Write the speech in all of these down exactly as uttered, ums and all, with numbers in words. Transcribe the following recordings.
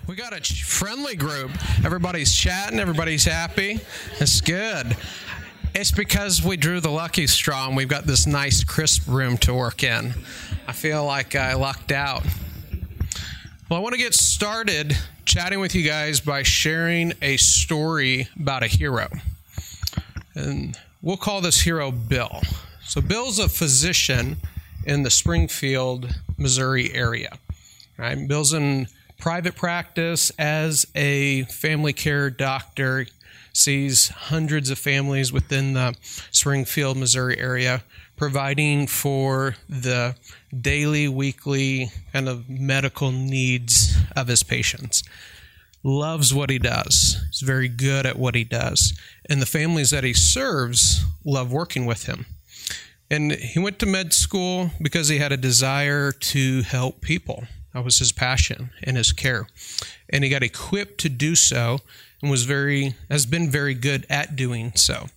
We got a ch- friendly group. Everybody's chatting. Everybody's happy. It's good. It's because we drew the lucky straw and we've got this nice crisp room to work in. I feel like I lucked out. Well, I want to get started chatting with you guys by sharing a story about a hero. And we'll call this hero Bill. So Bill's a physician in the Springfield, Missouri area. Right? Bill's in private practice as a family care doctor, sees hundreds of families within the Springfield, Missouri area, providing for the daily, weekly kind of medical needs of his patients. Loves what he does. He's very good at what he does. And the families that he serves love working with him. And he went to med school because he had a desire to help people. That was his passion and his care. And he got equipped to do so and was very, has been very good at doing so.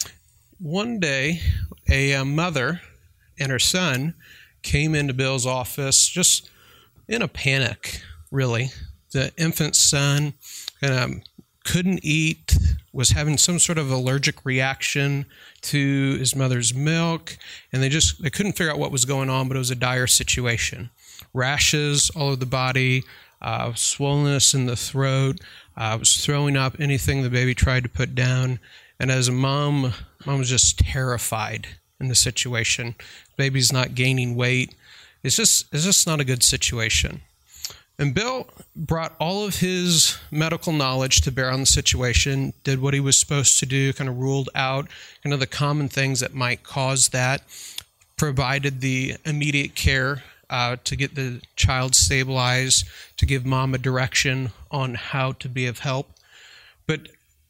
One day, a mother and her son came into Bill's office just in a panic, really. The infant son um, couldn't eat, was having some sort of allergic reaction to his mother's milk, and they just they couldn't figure out what was going on, but it was a dire situation. Rashes all over the body, uh, swollenness in the throat, uh, was throwing up anything the baby tried to put down. And as a mom, mom was just terrified in the situation. Baby's not gaining weight. It's just it's just not a good situation. And Bill brought all of his medical knowledge to bear on the situation, did what he was supposed to do, kind of ruled out kind of the common things that might cause that, provided the immediate care uh, to get the child stabilized, to give mom a direction on how to be of help. But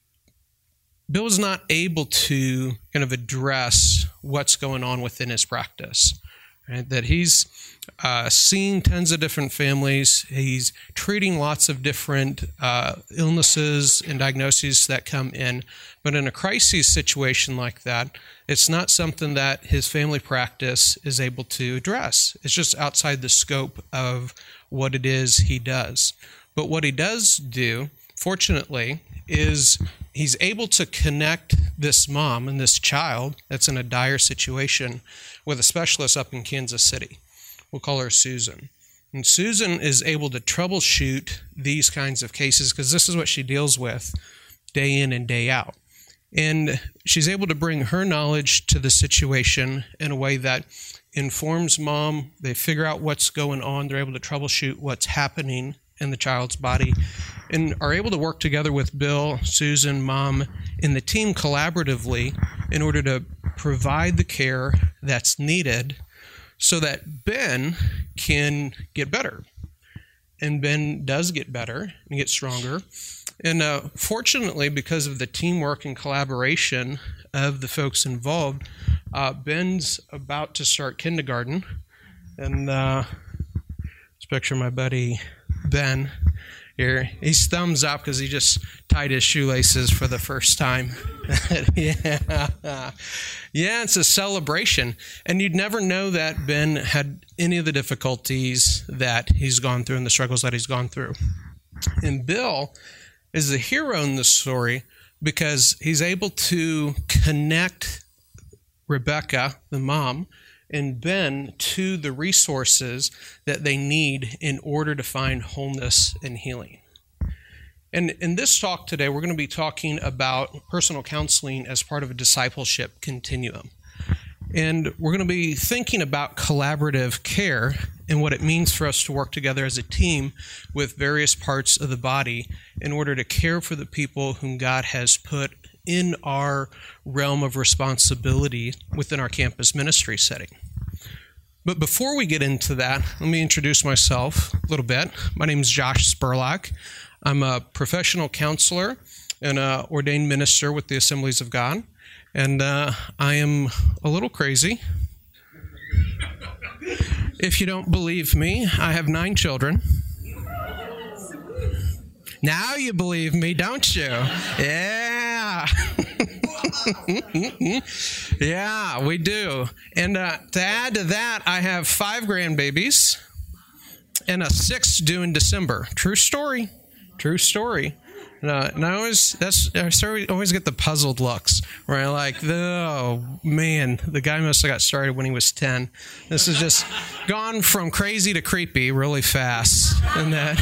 Bill was not able to kind of address what's going on within his practice. Right? That he's uh, seeing tons of different families. He's treating lots of different uh, illnesses and diagnoses that come in. But in a crisis situation like that, it's not something that his family practice is able to address. It's just outside the scope of what it is he does. But what he does do, fortunately, is he's able to connect this mom and this child that's in a dire situation with a specialist up in Kansas City. We'll call her Susan. And Susan is able to troubleshoot these kinds of cases because this is what she deals with day in and day out. And she's able to bring her knowledge to the situation in a way that informs mom. They figure out what's going on. They're able to troubleshoot what's happening in the child's body and are able to work together with Bill, Susan, mom, and the team collaboratively in order to provide the care that's needed so that Ben can get better. And Ben does get better and get stronger. And uh, fortunately, because of the teamwork and collaboration of the folks involved, uh, Ben's about to start kindergarten. And uh, let's picture my buddy Ben here. He's thumbs up because he just tied his shoelaces for the first time. yeah. Yeah, it's a celebration. And you'd never know that Ben had any of the difficulties that he's gone through and the struggles that he's gone through. And Bill is the hero in this story because he's able to connect Rebecca, the mom, and Ben to the resources that they need in order to find wholeness and healing. And in this talk today, we're going to be talking about personal counseling as part of a discipleship continuum. And we're going to be thinking about collaborative care and what it means for us to work together as a team with various parts of the body in order to care for the people whom God has put in our realm of responsibility within our campus ministry setting. But before we get into that, let me introduce myself a little bit. My name is Josh Spurlock. I'm a professional counselor and an ordained minister with the Assemblies of God. And uh, I am a little crazy. If you don't believe me, I have nine children. Now you believe me, don't you? Yeah. Yeah, we do. And uh, to add to that, I have five grandbabies and a sixth due in December. True story. True story. Uh, and I always that's I started, always get the puzzled looks where I like, oh man, the guy must have got started when he was ten. This has just gone from crazy to creepy really fast. And that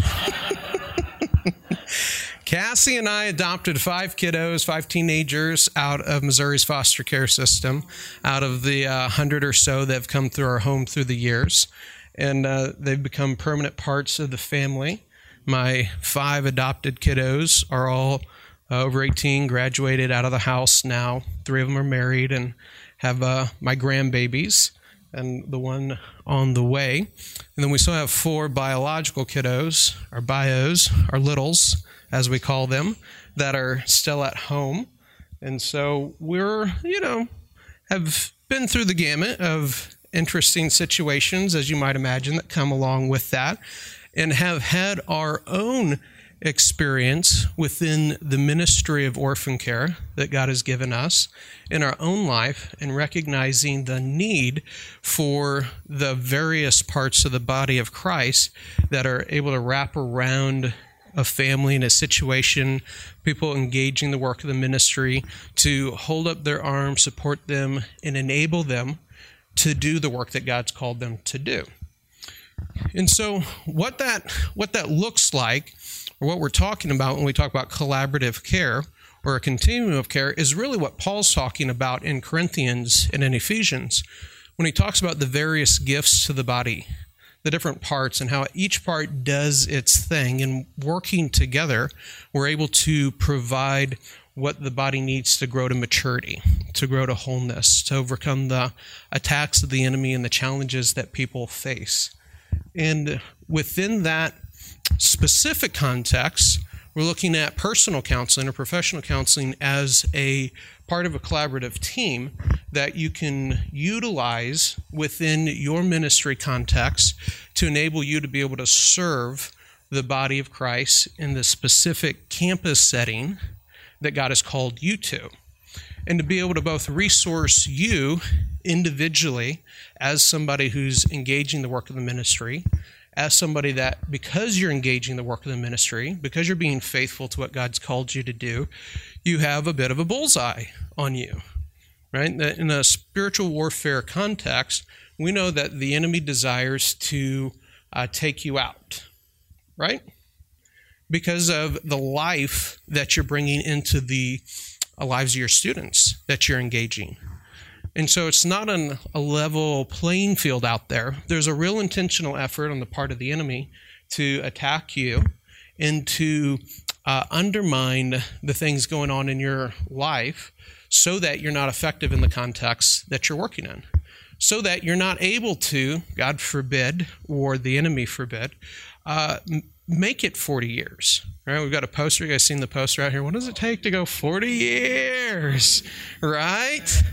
Cassie and I adopted five kiddos, five teenagers out of Missouri's foster care system, out of the uh, hundred or so that have come through our home through the years, and uh, they've become permanent parts of the family. My five adopted kiddos are all uh, over eighteen, graduated out of the house now. Three of them are married and have uh, my grandbabies and the one on the way. And then we still have four biological kiddos, our bios, our littles, as we call them, that are still at home. And so we're, you know, have been through the gamut of interesting situations, as you might imagine, that come along with that, and have had our own experience within the ministry of orphan care that God has given us in our own life, and recognizing the need for the various parts of the body of Christ that are able to wrap around a family in a situation, people engaging the work of the ministry, to hold up their arms, support them, and enable them to do the work that God's called them to do. And so what that what that looks like, or what we're talking about when we talk about collaborative care or a continuum of care, is really what Paul's talking about in Corinthians and in Ephesians when he talks about the various gifts to the body, the different parts, and how each part does its thing. And working together, we're able to provide what the body needs to grow to maturity, to grow to wholeness, to overcome the attacks of the enemy and the challenges that people face. And within that specific context, we're looking at personal counseling or professional counseling as a part of a collaborative team that you can utilize within your ministry context to enable you to be able to serve the body of Christ in the specific campus setting that God has called you to, and to be able to both resource you individually as somebody who's engaging the work of the ministry, as somebody that, because you're engaging the work of the ministry, because you're being faithful to what God's called you to do, you have a bit of a bullseye on you, right? That in a spiritual warfare context, we know that the enemy desires to uh, take you out, right? Because of the life that you're bringing into the uh, lives of your students that you're engaging. And so it's not an, a level playing field out there. There's a real intentional effort on the part of the enemy to attack you and to uh, undermine the things going on in your life so that you're not effective in the context that you're working in, so that you're not able to, God forbid, or the enemy forbid, uh, make it forty years, right? We've got a poster. You guys seen the poster out here? What does it take to go forty years, right?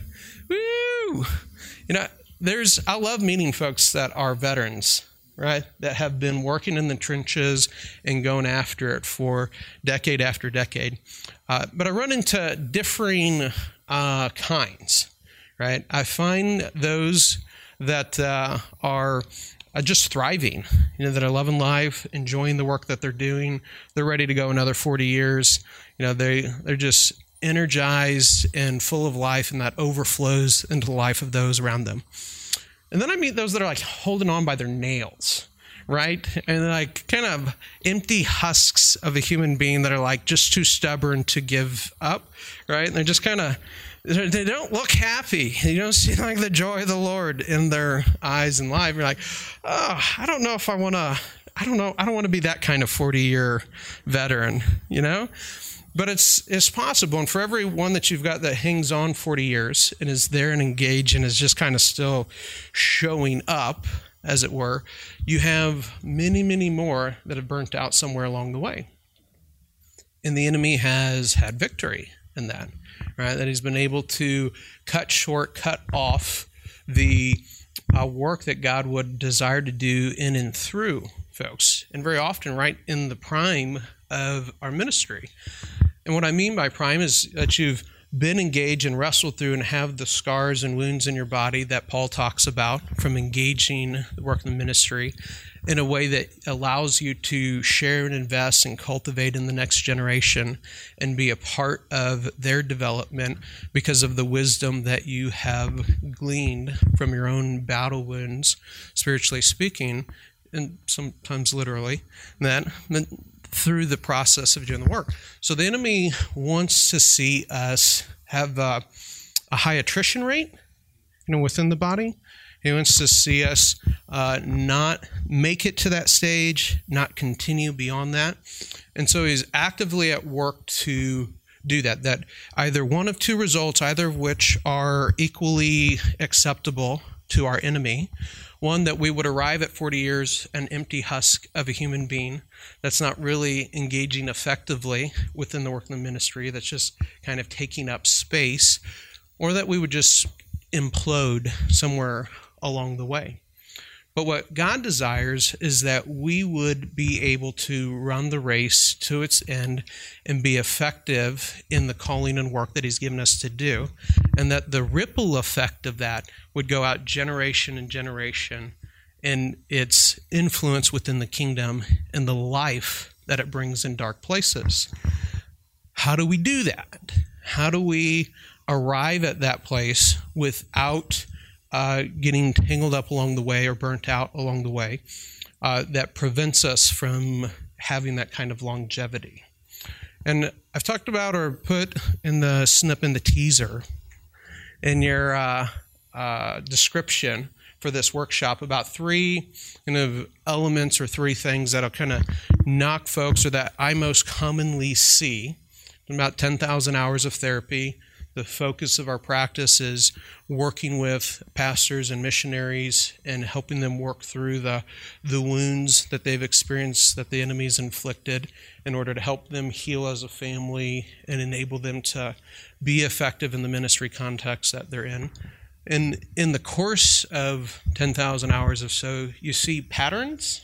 Woo! You know, there's, I love meeting folks that are veterans, right? That have been working in the trenches and going after it for decade after decade. Uh, but I run into differing uh, kinds, right? I find those that uh, are Uh, just thriving, you know, that are loving life, enjoying the work that they're doing. They're ready to go another forty years. You know, they, they're just energized and full of life, and that overflows into the life of those around them. And then I meet those that are like holding on by their nails, right? And like kind of empty husks of a human being that are like just too stubborn to give up, right? And they're just kind of, they don't look happy. You don't see like the joy of the Lord in their eyes and life. You're like, oh, I don't know if I want to, I don't know. I don't want to be that kind of forty year veteran, you know, but it's, it's possible. And for every one that you've got that hangs on forty years and is there and engaged and is just kind of still showing up, as it were, you have many, many more that have burnt out somewhere along the way. And the enemy has had victory in that. Right, that he's been able to cut short, cut off the uh, work that God would desire to do in and through folks, and very often right in the prime of our ministry. And what I mean by prime is that you've been engaged and wrestled through and have the scars and wounds in your body that Paul talks about from engaging the work of the ministry. in a way that allows you to share and invest and cultivate in the next generation and be a part of their development because of the wisdom that you have gleaned from your own battle wounds, spiritually speaking, and sometimes literally, that through the process of doing the work. So the enemy wants to see us have a, a high attrition rate, you know, within the body. He wants to see us uh, not make it to that stage, not continue beyond that. And so he's actively at work to do that, that either one of two results, either of which are equally acceptable to our enemy. One, that we would arrive at forty years an empty husk of a human being that's not really engaging effectively within the work of the ministry, that's just kind of taking up space, or that we would just implode somewhere along the way. But what God desires is that we would be able to run the race to its end and be effective in the calling and work that he's given us to do, and that the ripple effect of that would go out generation and generation in its influence within the kingdom and the life that it brings in dark places. How do we do that? How do we arrive at that place without Uh, getting tangled up along the way or burnt out along the way uh, that prevents us from having that kind of longevity? And I've talked about or put in the snip in the teaser in your uh, uh, description for this workshop about three kind of elements or three things that'll kind of knock folks, or that I most commonly see. About ten thousand hours of therapy. The focus of our practice is working with pastors and missionaries and helping them work through the, the wounds that they've experienced, that the enemy's inflicted, in order to help them heal as a family and enable them to be effective in the ministry context that they're in. And in the course of ten thousand hours or so, you see patterns.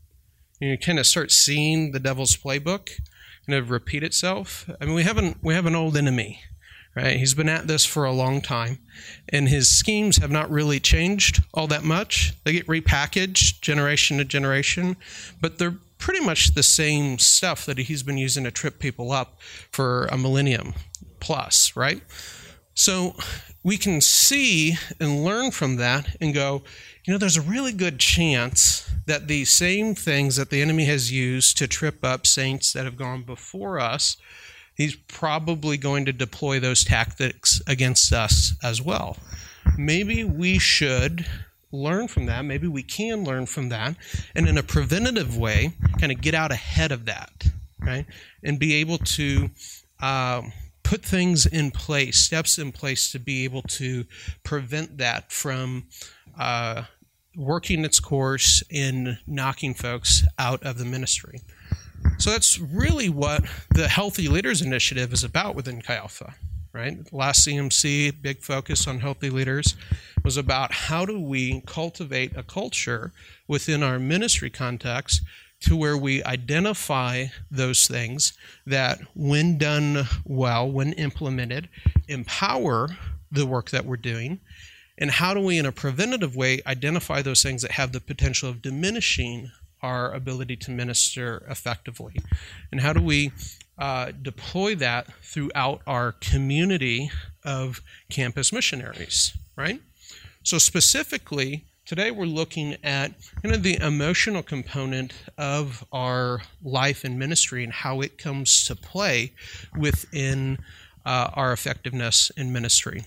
You kind of start seeing the devil's playbook kind of repeat itself. I mean, we have an, we have an old enemy. Right? He's been at this for a long time, and his schemes have not really changed all that much. They get repackaged generation to generation, but they're pretty much the same stuff that he's been using to trip people up for a millennium plus, right? So we can see and learn from that and go, you know, there's a really good chance that the same things that the enemy has used to trip up saints that have gone before us, he's probably going to deploy those tactics against us as well. Maybe we should learn from that. Maybe we can learn from that, and in a preventative way, kind of get out ahead of that, right? And be able to um, put things in place, steps in place to be able to prevent that from uh, working its course in knocking folks out of the ministry. So that's really what the Healthy Leaders Initiative is about within Chi Alpha, right? Last C M C, big focus on healthy leaders, was about how do we cultivate a culture within our ministry context to where we identify those things that, when done well, when implemented, empower the work that we're doing. And how do we, in a preventative way, identify those things that have the potential of diminishing our ability to minister effectively? And how do we uh, deploy that throughout our community of campus missionaries, right? So specifically, today we're looking at kind of the emotional component of our life and ministry and how it comes to play within uh, our effectiveness in ministry.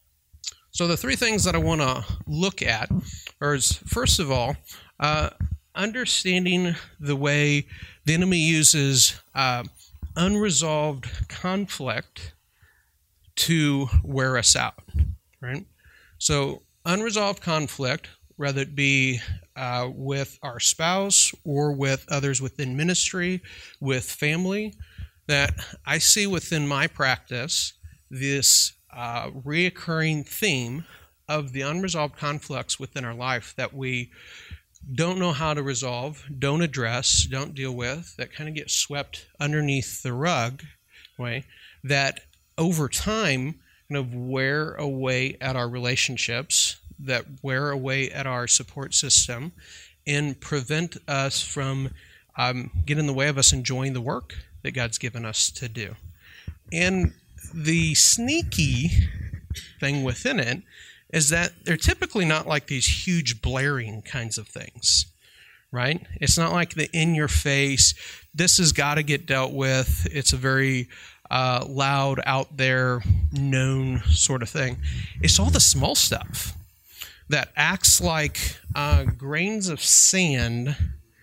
So the three things that I want to look at are, first of all, uh, understanding the way the enemy uses uh, unresolved conflict to wear us out, right? So unresolved conflict, whether it be uh, with our spouse or with others within ministry, with family, that I see within my practice this uh, reoccurring theme of the unresolved conflicts within our life that we don't know how to resolve, don't address, don't deal with, that kind of get swept underneath the rug, right? That over time kind of wear away at our relationships, that wear away at our support system, and prevent us from um, getting in the way of us enjoying the work that God's given us to do. And the sneaky thing within it is that they're typically not like these huge blaring kinds of things, right? It's not like the in-your-face, this has got to get dealt with. It's a very uh, loud, out there, known sort of thing. It's all the small stuff that acts like uh, grains of sand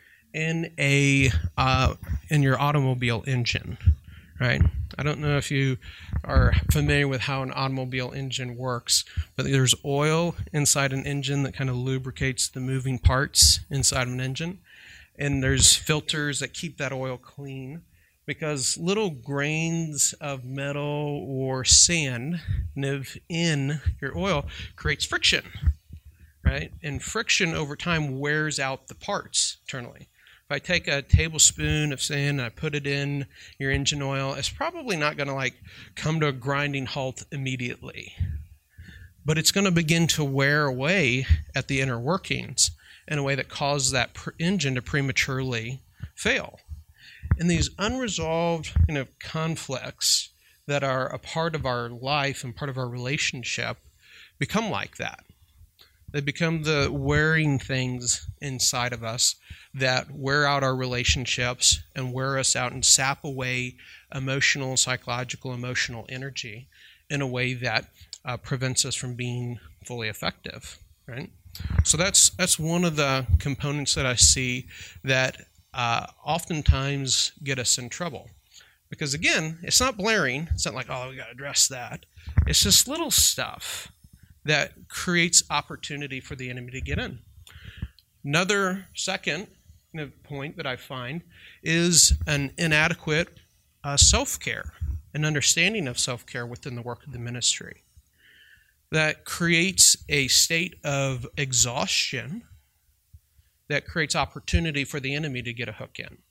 in a uh, in your automobile engine, right? I don't know if you are familiar with how an automobile engine works, but there's oil inside an engine that kind of lubricates the moving parts inside of an engine, and there's filters that keep that oil clean, because little grains of metal or sand live in your oil creates friction, right? And friction over time wears out the parts internally. If I take a tablespoon of sand and I put it in your engine oil, it's probably not going to like come to a grinding halt immediately, but it's going to begin to wear away at the inner workings in a way that causes that engine to prematurely fail. And these unresolved you know, conflicts that are a part of our life and part of our relationship become like that. They become the wearing things inside of us that wear out our relationships and wear us out and sap away emotional, psychological, emotional energy in a way that uh, prevents us from being fully effective, right? So that's that's one of the components that I see that uh, oftentimes get us in trouble. Because again, it's not blaring. It's not like, oh, we got to address that. It's just little stuff that creates opportunity for the enemy to get in. Another second you know, point that I find is an inadequate uh, self-care, an understanding of self-care within the work of the ministry that creates a state of exhaustion that creates opportunity for the enemy to get a hook in.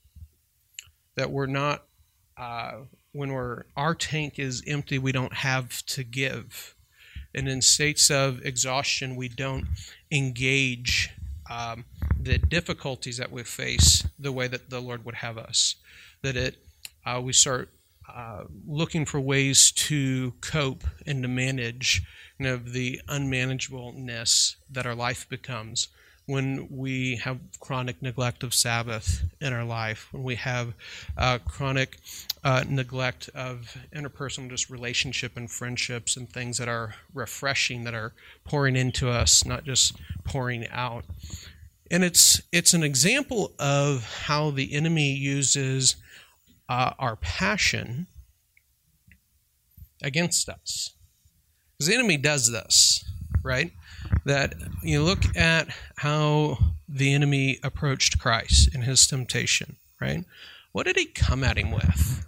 That we're not, uh, when we're our tank is empty, we don't have to give. And in states of exhaustion, we don't engage um, the difficulties that we face the way that the Lord would have us. That it, uh, we start uh, looking for ways to cope and to manage you know, the unmanageableness that our life becomes when we have chronic neglect of Sabbath in our life, when we have uh, chronic uh, neglect of interpersonal just relationship and friendships and things that are refreshing, that are pouring into us, not just pouring out. And it's it's an example of how the enemy uses uh, our passion against us. Because the enemy does this, right? That you look at how the enemy approached Christ in his temptation, right? What did he come at him with?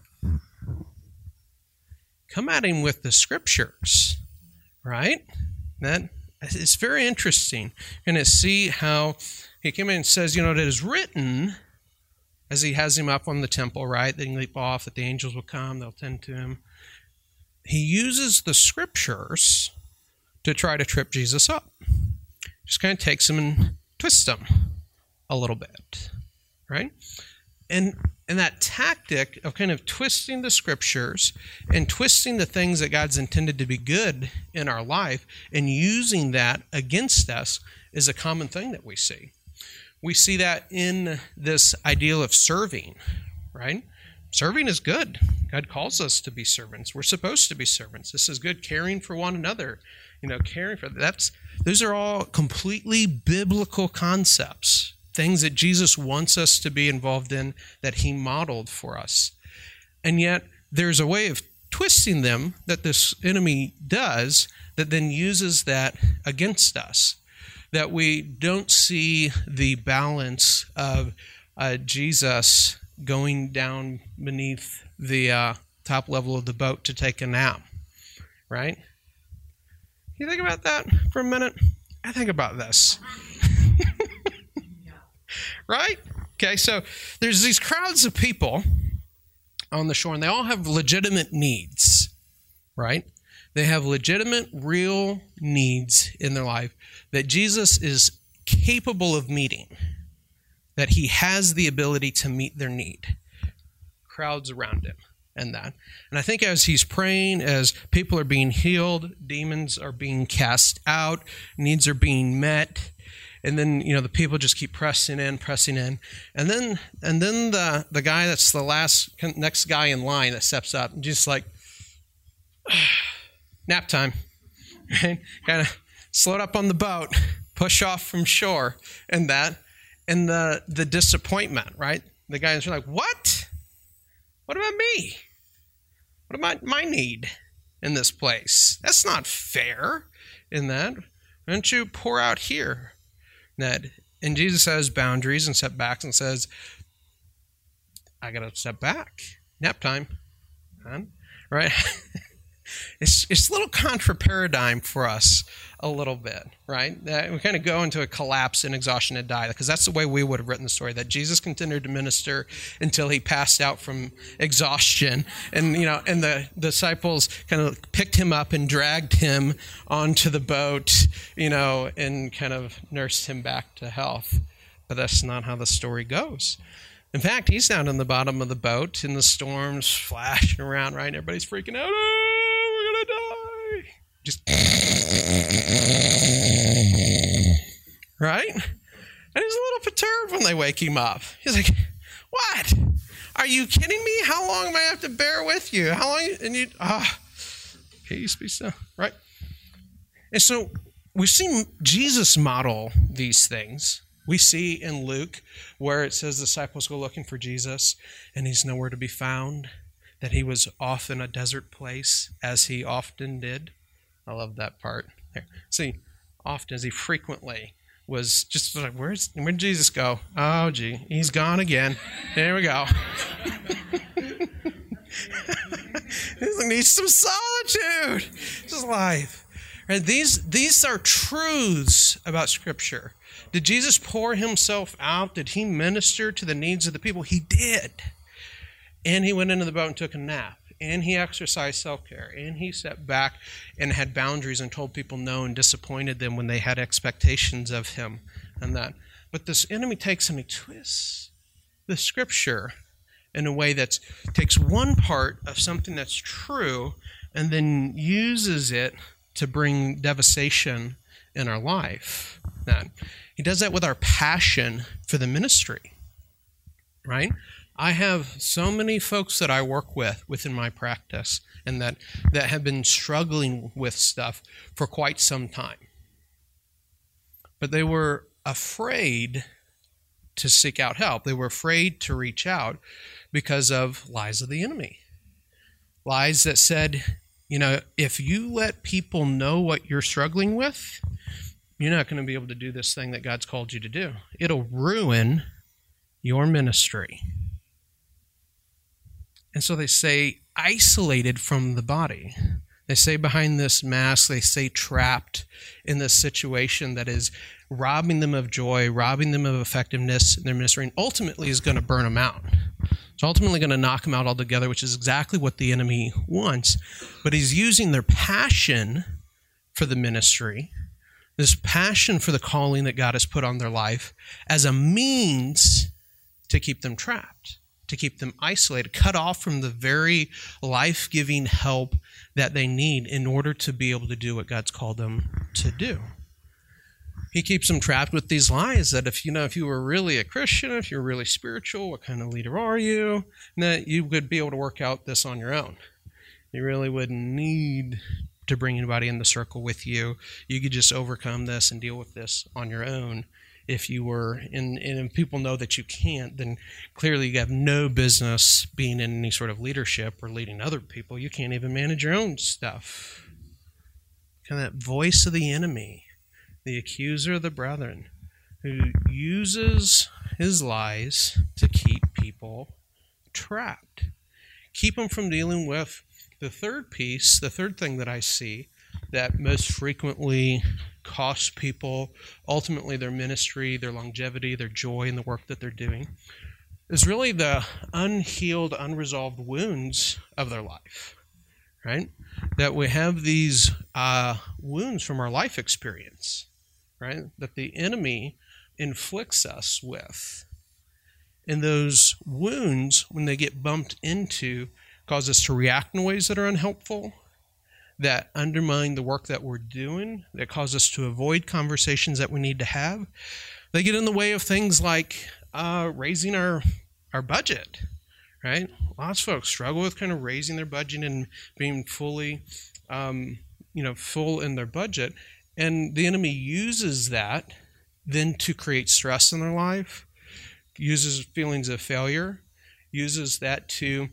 Come at him with the scriptures, right? That it's very interesting. You're going to see how he came in and says, you know, it is written, as he has him up on the temple, right? They can leap off, that the angels will come, they'll tend to him. He uses the scriptures to try to trip Jesus up. Just kind of takes him and twists him a little bit, right? And and that tactic of kind of twisting the scriptures and twisting the things that God's intended to be good in our life and using that against us is a common thing that we see. We see that in this ideal of serving, right? Serving is good. God calls us to be servants. We're supposed to be servants. This is good, caring for one another. You know, caring for that's those are all completely biblical concepts, things that Jesus wants us to be involved in, that he modeled for us. And yet there's a way of twisting them that this enemy does that then uses that against us, that we don't see the balance of uh, Jesus going down beneath the uh, top level of the boat to take a nap, right? You think about that for a minute? I think about this. Right? Okay, so there's these crowds of people on the shore, and they all have legitimate needs, right? They have legitimate, real needs in their life that Jesus is capable of meeting, that he has the ability to meet their need. Crowds around him and that. And I think as he's praying, as people are being healed, demons are being cast out, needs are being met, and then, you know, the people just keep pressing in, pressing in. And then and then the, the guy that's the last, next guy in line that steps up, just like, nap time, right? Kind of slow up on the boat, push off from shore, and that. And the, the disappointment, right? The guys are like, what? What about me? What about my need in this place? That's not fair in that. Why don't you pour out here? That, and Jesus has boundaries and setbacks and says, I got to step back. Nap time. Right? It's, it's a little contra paradigm for us a little bit, right? Uh, we kind of go into a collapse and exhaustion and die, because that's the way we would have written the story, that Jesus continued to minister until he passed out from exhaustion. And, you know, and the disciples kind of picked him up and dragged him onto the boat, you know, and kind of nursed him back to health. But that's not how the story goes. In fact, he's down in the bottom of the boat in the storms flashing around, right? Everybody's freaking out. Oh, we're going to die. Just, right? And he's a little perturbed when they wake him up. He's like, what? Are you kidding me? How long am I have to bear with you? How long? And you, ah, oh, peace be still, right? And so we've seen Jesus model these things. We see in Luke where it says the disciples go looking for Jesus and he's nowhere to be found, that he was off in a desert place as he often did. I love that part. There. See, often as he frequently was just like, where's, where'd Jesus go? Oh, gee, he's gone again. There we go. He needs some solitude. This is life. Right? These, these are truths about Scripture. Did Jesus pour himself out? Did he minister to the needs of the people? He did. And he went into the boat and took a nap. And he exercised self-care. And he sat back and had boundaries and told people no and disappointed them when they had expectations of him and that. But this enemy takes and he twists the Scripture in a way that takes one part of something that's true and then uses it to bring devastation in our life. That he does that with our passion for the ministry, right? I have so many folks that I work with within my practice and that, that have been struggling with stuff for quite some time. But they were afraid to seek out help. They were afraid to reach out because of lies of the enemy. Lies that said, you know, if you let people know what you're struggling with, you're not going to be able to do this thing that God's called you to do. It'll ruin your ministry. And so they say isolated from the body. They say behind this mask, they say trapped in this situation that is robbing them of joy, robbing them of effectiveness in their ministry, and ultimately is going to burn them out. It's ultimately going to knock them out altogether, which is exactly what the enemy wants. But he's using their passion for the ministry, this passion for the calling that God has put on their life, as a means to keep them trapped, to keep them isolated, cut off from the very life-giving help that they need in order to be able to do what God's called them to do. He keeps them trapped with these lies that if you know if you were really a Christian, if you're really spiritual, what kind of leader are you? And that you would be able to work out this on your own. You really wouldn't need to bring anybody in the circle with you. You could just overcome this and deal with this on your own. If you were, and, and if people know that you can't, then clearly you have no business being in any sort of leadership or leading other people. You can't even manage your own stuff. Kind of that voice of the enemy, the accuser of the brethren, who uses his lies to keep people trapped. Keep them from dealing with the third piece, the third thing that I see that most frequently costs people, ultimately their ministry, their longevity, their joy in the work that they're doing, is really the unhealed, unresolved wounds of their life, right? That we have these uh, wounds from our life experience, right? That the enemy inflicts us with. And those wounds, when they get bumped into, cause us to react in ways that are unhelpful, that undermine the work that we're doing, that cause us to avoid conversations that we need to have. They get in the way of things like uh, raising our our budget, right? Lots of folks struggle with kind of raising their budget and being fully, um, you know, full in their budget. And the enemy uses that then to create stress in their life, uses feelings of failure, uses that to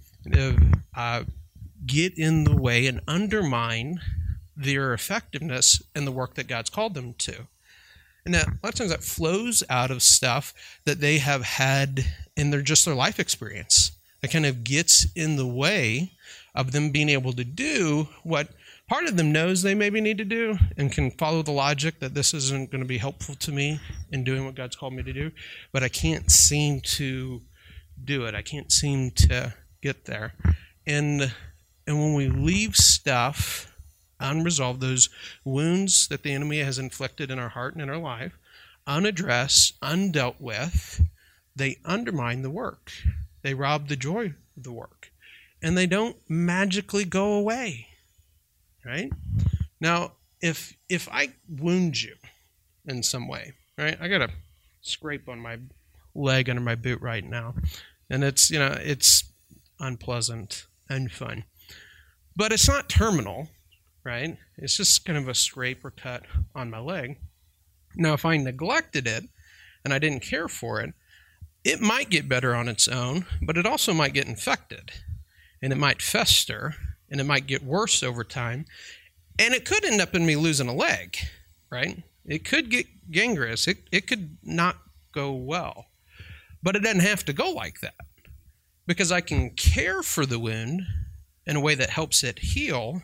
uh, get in the way and undermine their effectiveness in the work that God's called them to. And that, a lot of times that flows out of stuff that they have had in their just their life experience. That kind of gets in the way of them being able to do what part of them knows they maybe need to do and can follow the logic that this isn't going to be helpful to me in doing what God's called me to do, but I can't seem to do it. I can't seem to get there. And and when we leave stuff unresolved, those wounds that the enemy has inflicted in our heart and in our life, unaddressed, undealt with, they undermine the work. They rob the joy of the work. And they don't magically go away, right? Now, if if I wound you in some way, right? I got a scrape on my leg under my boot right now. And it's, you know, it's unpleasant and fun. But it's not terminal, right? It's just kind of a scrape or cut on my leg. Now, if I neglected it and I didn't care for it, it might get better on its own, but it also might get infected, and it might fester, and it might get worse over time, and it could end up in me losing a leg, right? It could get gangrenous. It, it could not go well, but it doesn't have to go like that, because I can care for the wound in a way that helps it heal,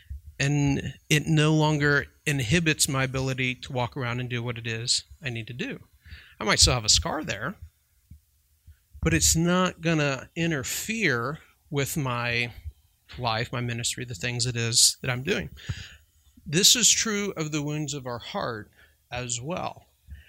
and it no longer inhibits my ability to walk around and do what it is I need to do. I might still have a scar there, but it's not going to interfere with my life, my ministry, the things it is that I'm doing. This is true of the wounds of our heart as well.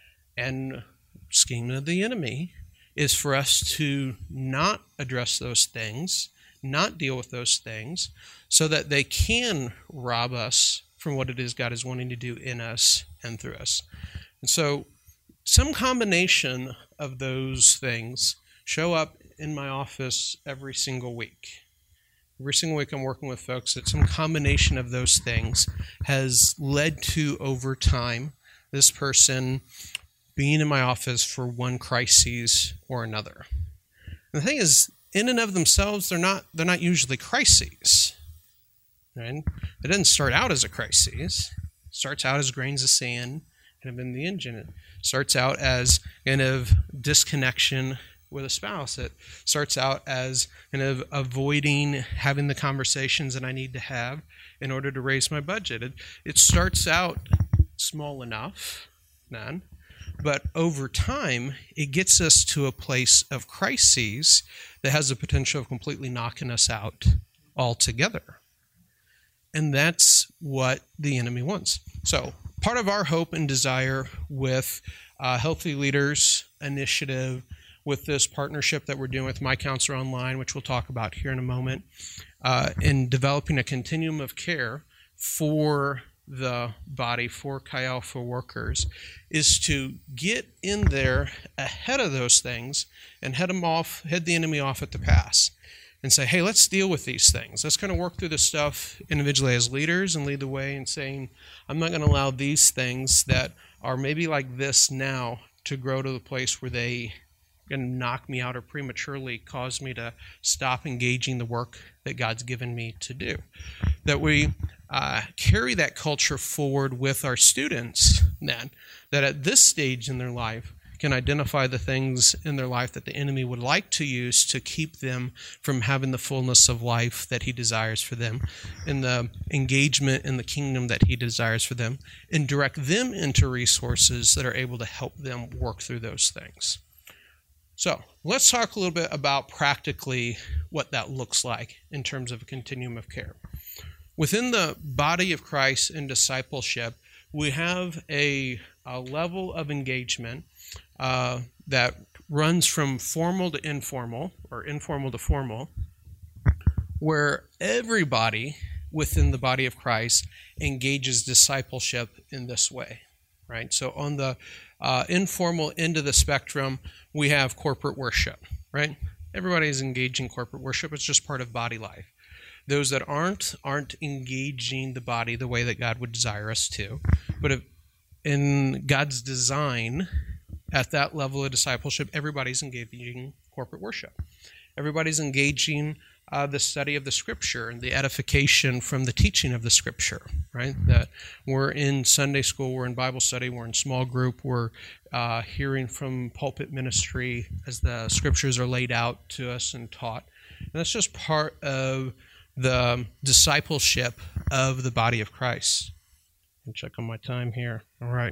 And scheme of the enemy is for us to not address those things, not deal with those things, so that they can rob us from what it is God is wanting to do in us and through us. And so some combination of those things show up in my office every single week. Every single week I'm working with folks that some combination of those things has led to, over time, this person being in my office for one crisis or another. And the thing is, in and of themselves, they're not they're not usually crises. Right? It doesn't start out as a crisis. It starts out as grains of sand kind of in the engine. It starts out as kind of disconnection with a spouse. It starts out as kind of avoiding having the conversations that I need to have in order to raise my budget. It, it starts out small enough, none, but over time, it gets us to a place of crises that has the potential of completely knocking us out altogether. And that's what the enemy wants. So part of our hope and desire with uh, Healthy Leaders Initiative, with this partnership that we're doing with My Counselor Online, which we'll talk about here in a moment, uh, in developing a continuum of care for the body, for Chi Alpha workers, is to get in there ahead of those things and head them off, head the enemy off at the pass, and say, hey, let's deal with these things. Let's kind of work through this stuff individually as leaders and lead the way in saying, I'm not going to allow these things that are maybe like this now to grow to the place where they going to knock me out or prematurely cause me to stop engaging the work that God's given me to do. That we uh, carry that culture forward with our students then, that at this stage in their life can identify the things in their life that the enemy would like to use to keep them from having the fullness of life that he desires for them, and the engagement in the kingdom that he desires for them, and direct them into resources that are able to help them work through those things. So let's talk a little bit about practically what that looks like in terms of a continuum of care. Within the body of Christ in discipleship, we have a, a level of engagement uh, that runs from formal to informal, or informal to formal, where everybody within the body of Christ engages discipleship in this way, right? So on the uh, informal end of the spectrum, we have corporate worship, right? Everybody's engaging corporate worship. It's just part of body life. Those that aren't, aren't engaging the body the way that God would desire us to. But if, in God's design, at that level of discipleship, everybody's engaging corporate worship. Everybody's engaging uh, the study of the Scripture and the edification from the teaching of the Scripture, right? That we're in Sunday school, we're in Bible study, we're in small group, we're uh, hearing from pulpit ministry as the Scriptures are laid out to us and taught. And that's just part of the discipleship of the body of Christ. I'll check on my time here. All right.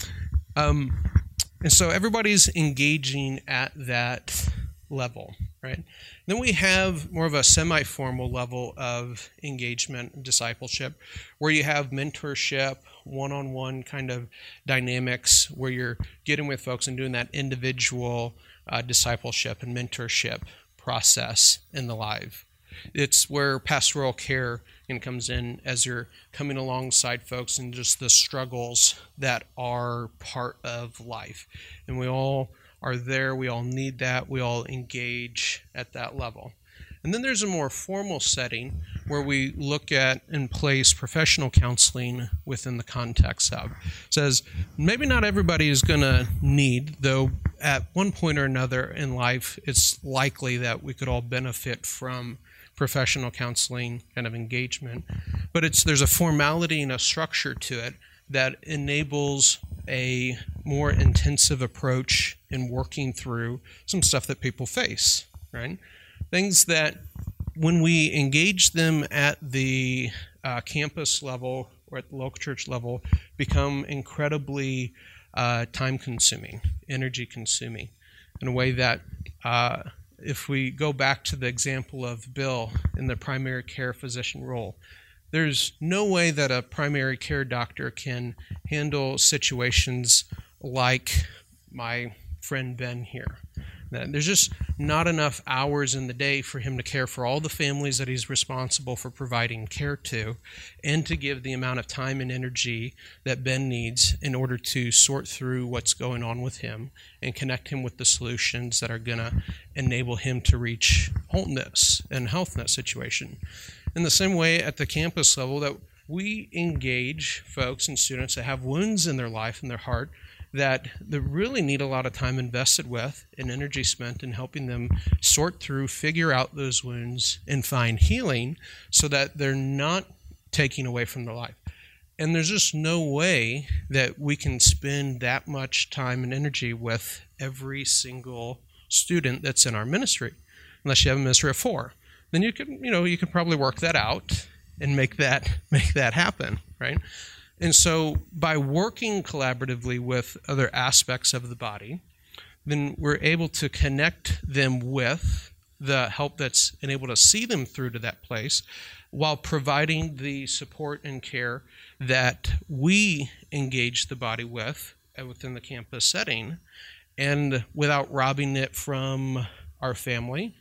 Um, and so everybody's engaging at that level, right? Then we have more of a semi-formal level of engagement and discipleship where you have mentorship, one-on-one kind of dynamics where you're getting with folks and doing that individual uh, discipleship and mentorship process in the life. It's where pastoral care comes in as you're coming alongside folks and just the struggles that are part of life. And we all are there. We all need that. We all engage at that level. And then there's a more formal setting where we look at and place professional counseling within the context of. It says maybe not everybody is going to need, though at one point or another in life, it's likely that we could all benefit from professional counseling kind of engagement. But it's there's a formality and a structure to it that enables a more intensive approach in working through some stuff that people face, right? Things that when we engage them at the uh, campus level or at the local church level become incredibly uh, time-consuming, energy-consuming, in a way that uh, if we go back to the example of Bill in the primary care physician role, there's no way that a primary care doctor can handle situations like my friend Ben here. There's just not enough hours in the day for him to care for all the families that he's responsible for providing care to, and to give the amount of time and energy that Ben needs in order to sort through what's going on with him and connect him with the solutions that are going to enable him to reach wholeness and health in that situation. In the same way at the campus level, that we engage folks and students that have wounds in their life and their heart that they really need a lot of time invested with and energy spent in helping them sort through, figure out those wounds, and find healing so that they're not taking away from their life. And there's just no way that we can spend that much time and energy with every single student that's in our ministry, unless you have a ministry of four. Then you can, you know, you can probably work that out and make that make that happen, right? And so by working collaboratively with other aspects of the body, then we're able to connect them with the help that's enabled to see them through to that place while providing the support and care that we engage the body with within the campus setting, and without robbing it from our family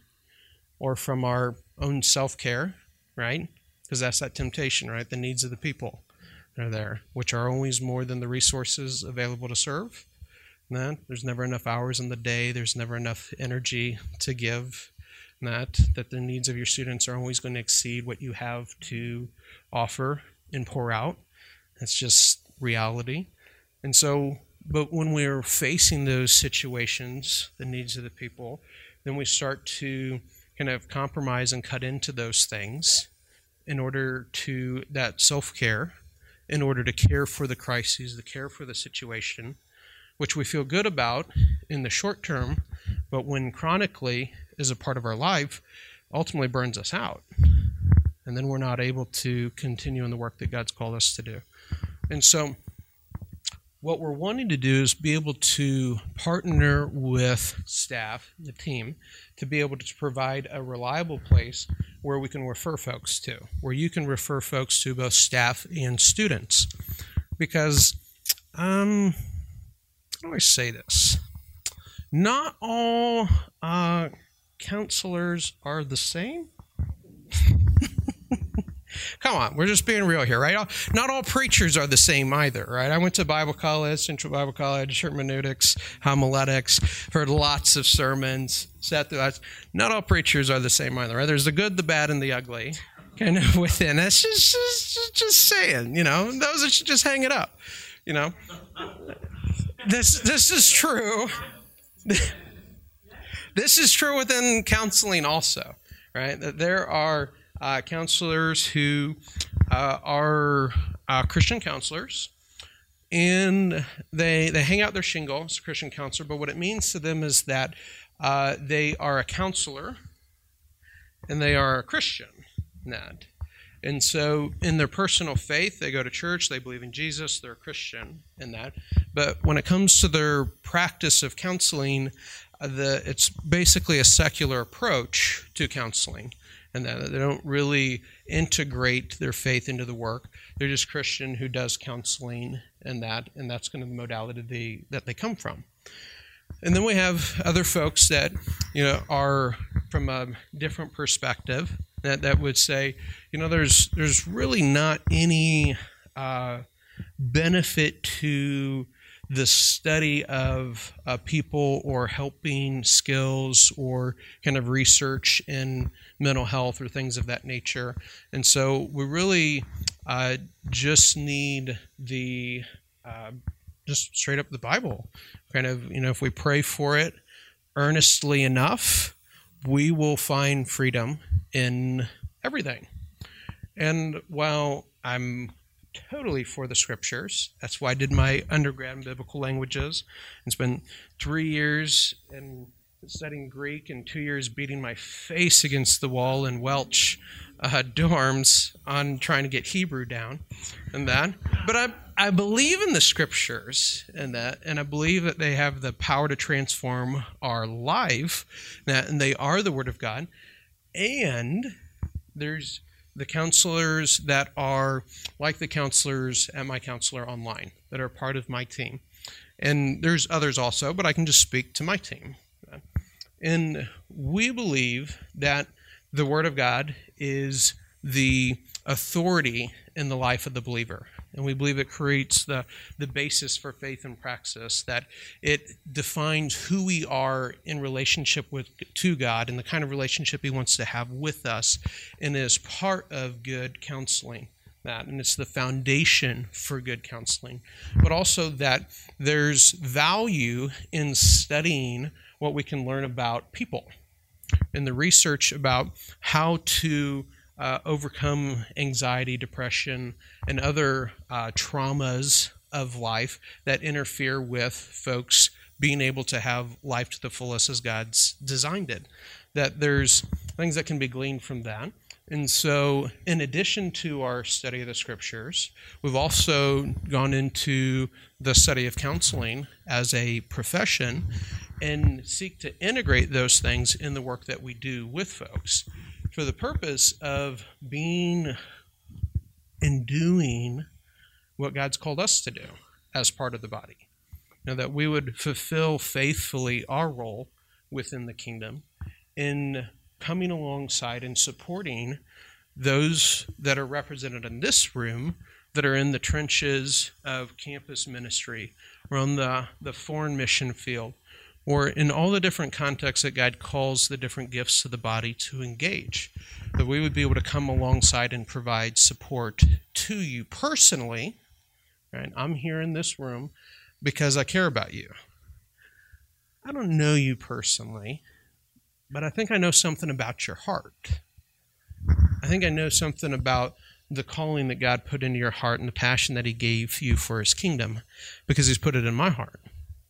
or from our own self-care, right? Because that's that temptation, right? The needs of the people are there, which are always more than the resources available to serve. That there's never enough hours in the day. There's never enough energy to give. That that the needs of your students are always going to exceed what you have to offer and pour out. That's just reality. And so, but when we're facing those situations, the needs of the people, then we start to kind of compromise and cut into those things in order to that self-care, in order to care for the crises, to care for the situation, which we feel good about in the short term, but when chronically is a part of our life, ultimately burns us out. And then we're not able to continue in the work that God's called us to do. And so what we're wanting to do is be able to partner with staff, the team, to be able to provide a reliable place where we can refer folks to, where you can refer folks to both staff and students. Because, um, how do I say this? not all uh, counselors are the same. Come on, we're just being real here, right? Not all preachers are the same either, right? I went to Bible college, Central Bible College, hermeneutics, homiletics, heard lots of sermons, sat through that. Not all preachers are the same either, right? There's the good, the bad, and the ugly kind of within. That's just, just, just saying, you know, those that should just hang it up, you know. This, this is true. This is true within counseling also, right? That there are Uh, counselors who uh, are uh, Christian counselors, and they they hang out their shingle as a Christian counselor, but what it means to them is that uh, they are a counselor and they are a Christian. That. And so in their personal faith, they go to church, they believe in Jesus, they're a Christian in that. But when it comes to their practice of counseling, uh, the it's basically a secular approach to counseling. And that they don't really integrate their faith into the work. They're just Christian who does counseling and that, and that's kind of the modality they, that they come from. And then we have other folks that, you know, are from a different perspective that, that would say, you know, there's there's really not any uh, benefit to the study of uh, people or helping skills or kind of research in mental health or things of that nature. And so we really uh, just need the, uh, just straight up the Bible. Kind of, you know, if we pray for it earnestly enough, we will find freedom in everything. And while I'm totally for the scriptures. That's why I did my undergrad in biblical languages and spent three years in studying Greek and two years beating my face against the wall in Welch uh, dorms on trying to get Hebrew down and that. But I I believe in the scriptures and that, and I believe that they have the power to transform our life, that, and they are the Word of God. And there's the counselors that are like the counselors at my counselor online that are part of my team. And there's others also, but I can just speak to my team. And we believe that the Word of God is the authority in the life of the believer. And we believe it creates the, the basis for faith and praxis, that it defines who we are in relationship with to God and the kind of relationship He wants to have with us, and is part of good counseling. That, and it's the foundation for good counseling. But also that there's value in studying what we can learn about people and the research about how to uh, overcome anxiety, depression, and other uh, traumas of life that interfere with folks being able to have life to the fullest as God's designed it. That there's things that can be gleaned from that. And so in addition to our study of the scriptures, we've also gone into the study of counseling as a profession and seek to integrate those things in the work that we do with folks for the purpose of being and doing what God's called us to do as part of the body. You know, that we would fulfill faithfully our role within the kingdom in coming alongside and supporting those that are represented in this room that are in the trenches of campus ministry or on the, the foreign mission field, or in all the different contexts that God calls the different gifts to the body to engage, that we would be able to come alongside and provide support to you personally. Right? I'm here in this room because I care about you. I don't know you personally, but I think I know something about your heart. I think I know something about the calling that God put into your heart and the passion that He gave you for His kingdom, because He's put it in my heart.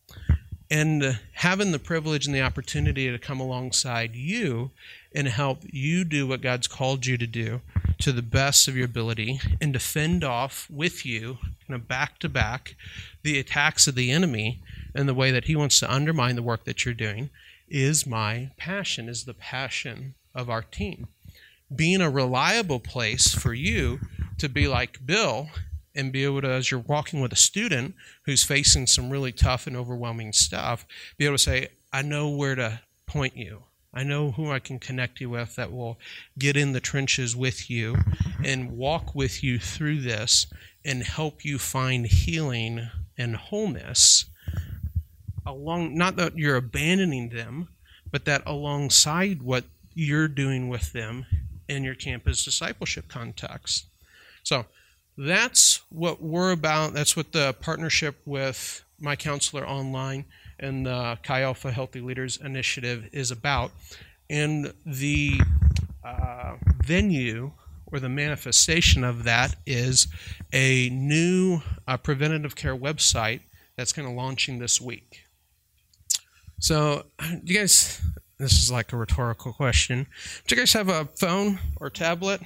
And having the privilege and the opportunity to come alongside you and help you do what God's called you to do to the best of your ability, and to fend off with you, you know, back to back, the attacks of the enemy and the way that he wants to undermine the work that you're doing, is my passion, is the passion of our team. Being a reliable place for you to be like Bill and be able to, as you're walking with a student who's facing some really tough and overwhelming stuff, be able to say, I know where to point you. I know who I can connect you with that will get in the trenches with you and walk with you through this and help you find healing and wholeness along, not that you're abandoning them, but that alongside what you're doing with them in your campus discipleship context. So that's what we're about. That's what the partnership with My Counselor Online and the Chi Alpha Healthy Leaders Initiative is about. And the uh, venue or the manifestation of that is a new uh, preventative care website that's kind of launching this week. So, do you guys, this is like a rhetorical question, do you guys have a phone or tablet?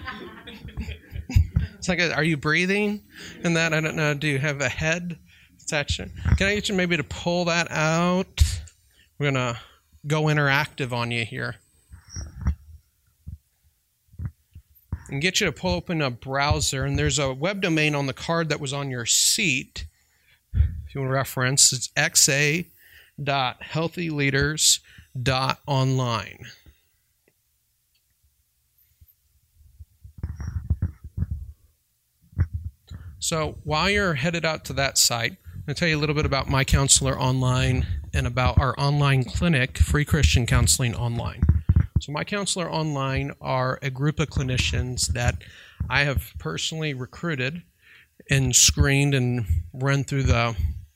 It's like, a, are you breathing in that? I don't know. Do you have a head? Can I get you maybe to pull that out? We're going to go interactive on you here. And get you to pull open a browser. And there's a web domain on the card that was on your seat. If you want to reference, it's x a dot healthy leaders dot online. So while you're headed out to that site, I'm going to tell you a little bit about My Counselor Online and about our online clinic, Free Christian Counseling Online. So My Counselor Online are a group of clinicians that I have personally recruited and screened and run through the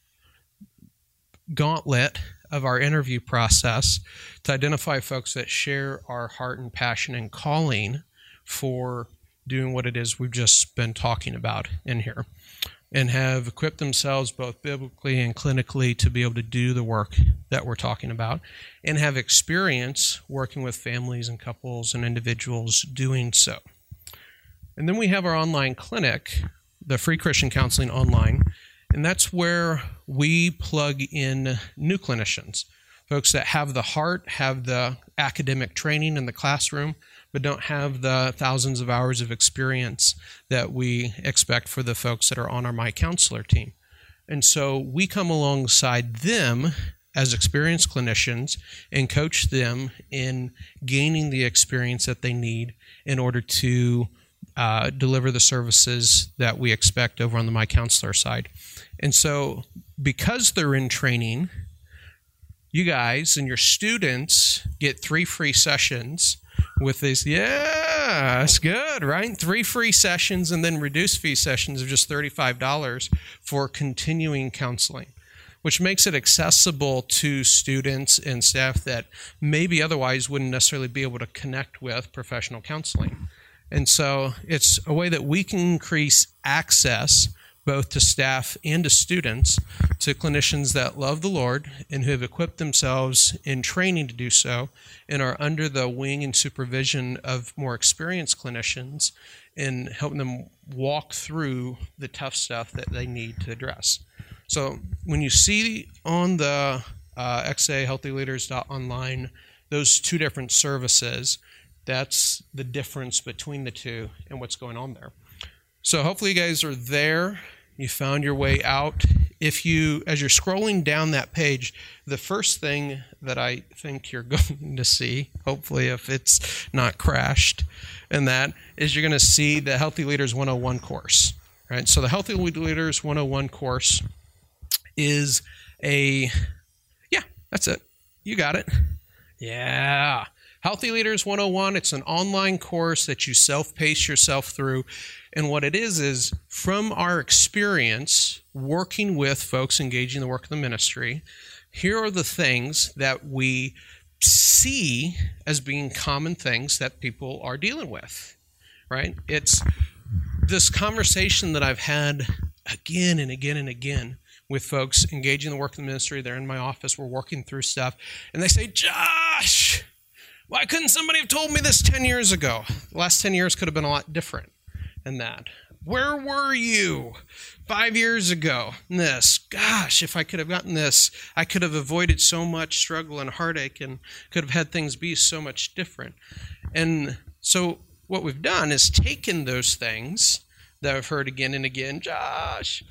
gauntlet of our interview process to identify folks that share our heart and passion and calling for doing what it is we've just been talking about in here, and have equipped themselves both biblically and clinically to be able to do the work that we're talking about, and have experience working with families and couples and individuals doing so. And then we have our online clinic, the Free Christian Counseling Online, and that's where we plug in new clinicians, folks that have the heart, have the academic training in the classroom, but don't have the thousands of hours of experience that we expect for the folks that are on our My Counselor team. And so we come alongside them as experienced clinicians and coach them in gaining the experience that they need in order to uh, deliver the services that we expect over on the My Counselor side. And so because they're in training, you guys and your students get three free sessions with these. Yeah, that's good, right? Three free sessions and then reduced fee sessions of just thirty-five dollars for continuing counseling, which makes it accessible to students and staff that maybe otherwise wouldn't necessarily be able to connect with professional counseling. And so it's a way that we can increase access both to staff and to students, to clinicians that love the Lord and who have equipped themselves in training to do so and are under the wing and supervision of more experienced clinicians in helping them walk through the tough stuff that they need to address. So when you see on the uh, x a healthy leaders dot online those two different services, that's the difference between the two and what's going on there. So hopefully you guys are there. You found your way out. If you, as you're scrolling down that page, the first thing that I think you're going to see, hopefully if it's not crashed, and that is you're going to see the Healthy Leaders one oh one course. Right? So the Healthy Leaders one oh one course is a, yeah, that's it. You got it. Yeah. Healthy Leaders one oh one, it's an online course that you self-pace yourself through. And what it is, is from our experience working with folks engaging the work of the ministry, here are the things that we see as being common things that people are dealing with, right? It's this conversation that I've had again and again and again with folks engaging the work of the ministry. They're in my office, we're working through stuff, and they say, Josh, why couldn't somebody have told me this ten years ago? The last ten years could have been a lot different than that. Where were you five years ago? This, gosh, if I could have gotten this, I could have avoided so much struggle and heartache and could have had things be so much different. And so what we've done is taken those things that I've heard again and again, Josh,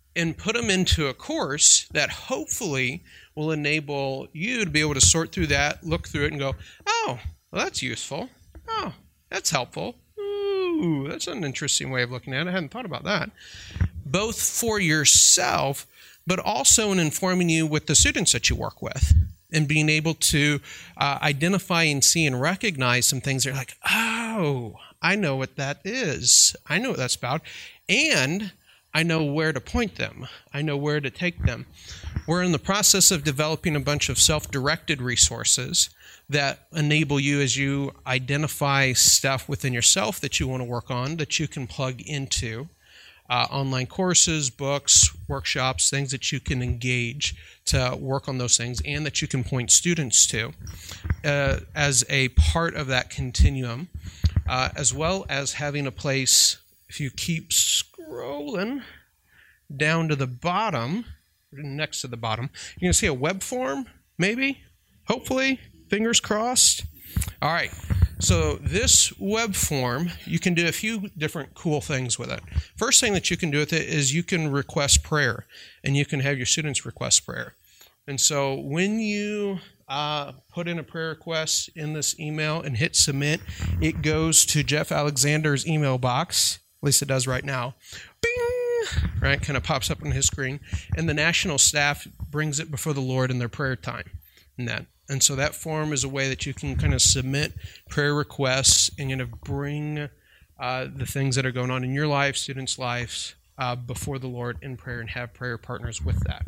and put them into a course that hopefully will enable you to be able to sort through that, look through it, and go, oh, well, that's useful. Oh, that's helpful. Ooh, that's an interesting way of looking at it. I hadn't thought about that. Both for yourself, but also in informing you with the students that you work with, and being able to uh, identify and see and recognize some things that are like, oh, I know what that is. I know what that's about. And I know where to point them. I know where to take them. We're in the process of developing a bunch of self-directed resources that enable you, as you identify stuff within yourself that you want to work on, that you can plug into uh, online courses, books, workshops, things that you can engage to work on those things, and that you can point students to uh, as a part of that continuum, uh, as well as having a place, if you keep scrolling down to the bottom, next to the bottom, you're going to see a web form, maybe, hopefully, fingers crossed. All right, so this web form, you can do a few different cool things with it. First thing that you can do with it is you can request prayer, and you can have your students request prayer. And so when you uh, put in a prayer request in this email and hit submit, it goes to Jeff Alexander's email box. At least it does right now. Bing! Right, kind of pops up on his screen. And the national staff brings it before the Lord in their prayer time. And that. And so that form is a way that you can kind of submit prayer requests and kind of bring uh, the things that are going on in your life, students' lives, uh, before the Lord in prayer, and have prayer partners with that.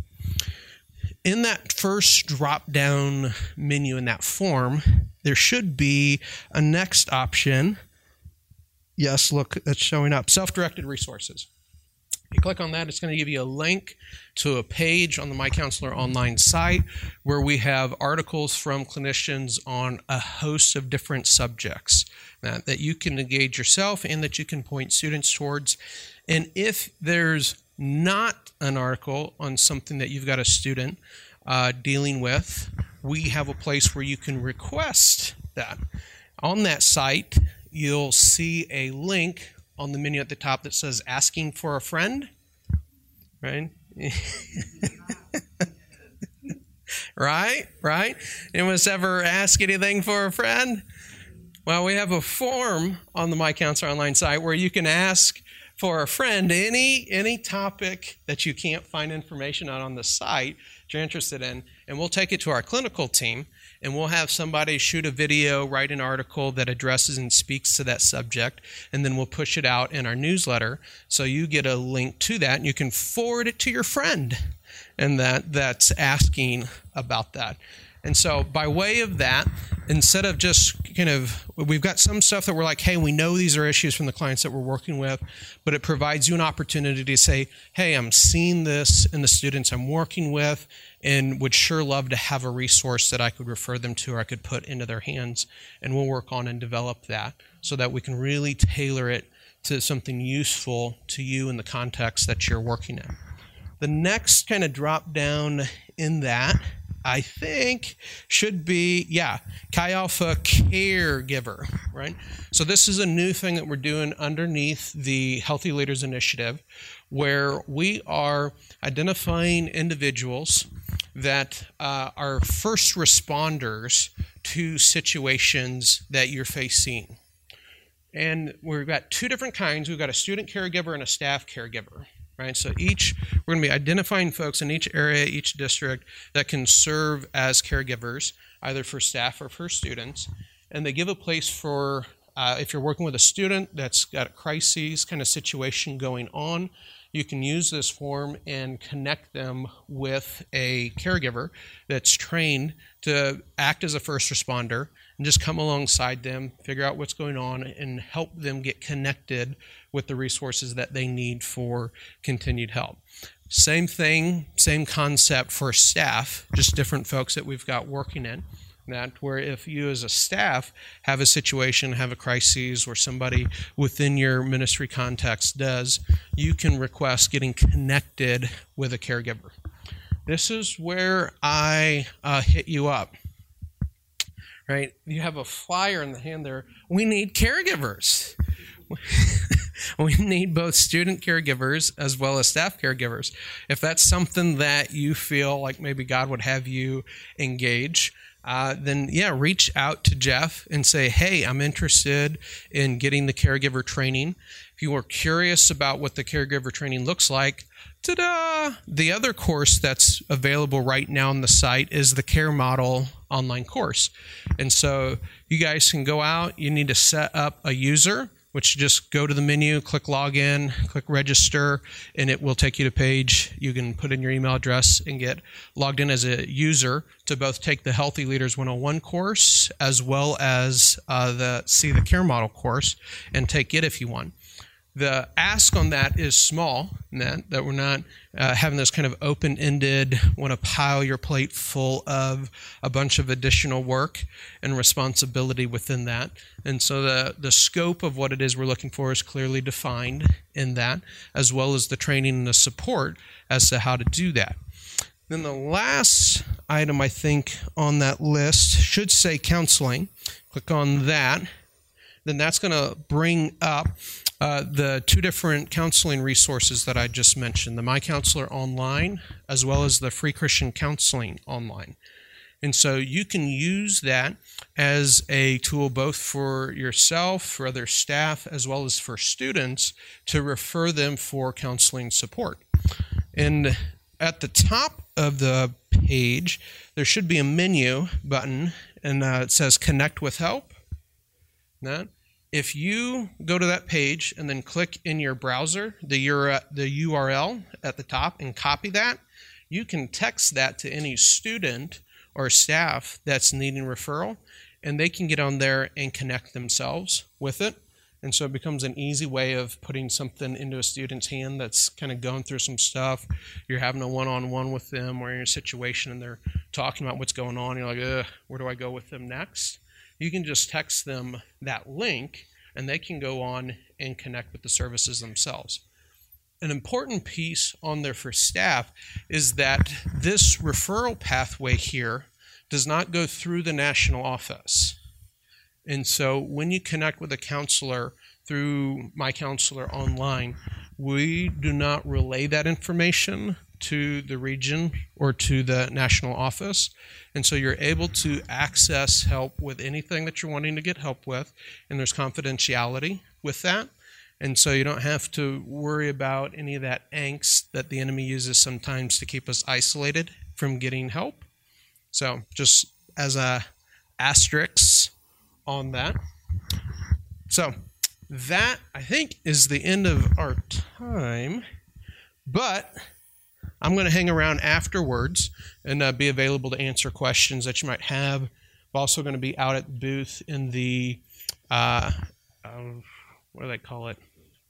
In that first drop-down menu in that form, there should be a next option. Yes, look, it's showing up. Self-directed resources. You click on that, it's going to give you a link to a page on the My Counselor online site where we have articles from clinicians on a host of different subjects that, that you can engage yourself and that you can point students towards. And if there's not an article on something that you've got a student uh, dealing with, we have a place where you can request that. On that site, you'll see a link on the menu at the top that says asking for a friend, right? right, right? Anyone ever ask anything for a friend? Well, we have a form on the My Counselor online site where you can ask for a friend any any topic that you can't find information on on the site that you're interested in, and we'll take it to our clinical team, and we'll have somebody shoot a video, write an article that addresses and speaks to that subject, and then we'll push it out in our newsletter, so you get a link to that, and you can forward it to your friend, and that that's asking about that. And so by way of that, instead of just kind of, we've got some stuff that we're like, hey, we know these are issues from the clients that we're working with, but it provides you an opportunity to say, hey, I'm seeing this in the students I'm working with and would sure love to have a resource that I could refer them to or I could put into their hands. And we'll work on and develop that so that we can really tailor it to something useful to you in the context that you're working in. The next kind of drop down in that, I think, should be, yeah, Chi Alpha Caregiver, right? So this is a new thing that we're doing underneath the Healthy Leaders Initiative, where we are identifying individuals that uh, are first responders to situations that you're facing. And we've got two different kinds. We've got a student caregiver and a staff caregiver. Right, so each, we're going to be identifying folks in each area, each district that can serve as caregivers, either for staff or for students. And they give a place for, uh, if you're working with a student that's got a crisis kind of situation going on, you can use this form and connect them with a caregiver that's trained to act as a first responder and just come alongside them, figure out what's going on, and help them get connected with the resources that they need for continued help. Same thing, same concept for staff, just different folks that we've got working in that, where if you as a staff have a situation, have a crisis, or somebody within your ministry context does, you can request getting connected with a caregiver. This is where I uh, hit you up. Right? You have a flyer in the hand there. We need caregivers. We need both student caregivers as well as staff caregivers. If that's something that you feel like maybe God would have you engage, uh, then yeah, reach out to Jeff and say, hey, I'm interested in getting the caregiver training. If you are curious about what the caregiver training looks like, ta-da! The other course that's available right now on the site is the Care Model online course. And so you guys can go out, you need to set up a user, which you just go to the menu, click login, click register, and it will take you to a page. You can put in your email address and get logged in as a user to both take the Healthy Leaders one oh one course as well as uh, the See the Care Model course and take it if you want. The ask on that is small, that, that we're not uh, having this kind of open-ended, want to pile your plate full of a bunch of additional work and responsibility within that. And so the, the scope of what it is we're looking for is clearly defined in that, as well as the training and the support as to how to do that. Then the last item, I think, on that list should say counseling. Click on that. Then that's going to bring up Uh, the two different counseling resources that I just mentioned, the My Counselor Online, as well as the Free Christian Counseling Online. And so you can use that as a tool both for yourself, for other staff, as well as for students to refer them for counseling support. And at the top of the page, there should be a menu button, and uh, it says Connect with Help. That. If you go to that page and then click in your browser the U R L at the top and copy that, you can text that to any student or staff that's needing referral, and they can get on there and connect themselves with it. And so it becomes an easy way of putting something into a student's hand that's kind of going through some stuff. You're having a one-on-one with them or you're in a situation and they're talking about what's going on. You're like, Ugh, where do I go with them next? You can just text them that link, and they can go on and connect with the services themselves. An important piece on there for staff is that this referral pathway here does not go through the national office. And so when you connect with a counselor through My Counselor Online, we do not relay that information to the region or to the national office. And so you're able to access help with anything that you're wanting to get help with, and there's confidentiality with that. And so you don't have to worry about any of that angst that the enemy uses sometimes to keep us isolated from getting help. So just as a asterisk on that. So that, I think, is the end of our time, but I'm going to hang around afterwards and uh, be available to answer questions that you might have. I'm also going to be out at the booth in the, uh, uh, what do they call it?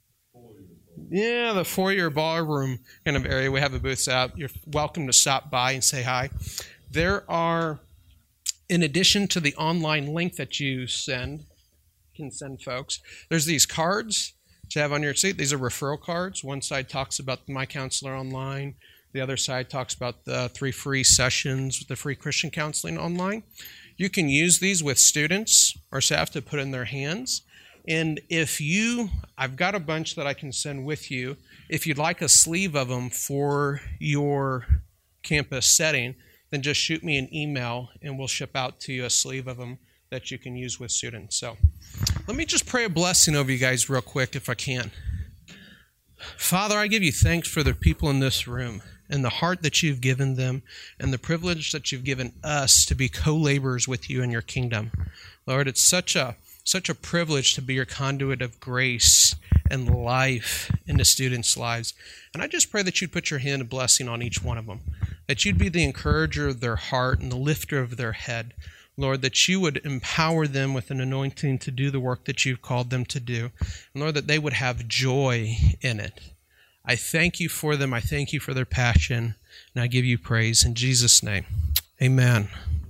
Yeah, the foyer ballroom kind of area. We have a booth out. You're welcome to stop by and say hi. There are, in addition to the online link that you send, can send folks, there's these cards that you have on your seat. These are referral cards. One side talks about My Counselor Online. The other side talks about the three free sessions with the Free Christian Counseling Online. You can use these with students or staff to put in their hands. And if you, I've got a bunch that I can send with you. If you'd like a sleeve of them for your campus setting, then just shoot me an email and we'll ship out to you a sleeve of them that you can use with students. So let me just pray a blessing over you guys real quick if I can. Father, I give you thanks for the people in this room and the heart that you've given them and the privilege that you've given us to be co-laborers with you in your kingdom. Lord, it's such a such a privilege to be your conduit of grace and life into students' lives. And I just pray that you'd put your hand of blessing on each one of them, that you'd be the encourager of their heart and the lifter of their head. Lord, that you would empower them with an anointing to do the work that you've called them to do. And Lord, that they would have joy in it. I thank you for them. I thank you for their passion. And I give you praise in Jesus' name. Amen.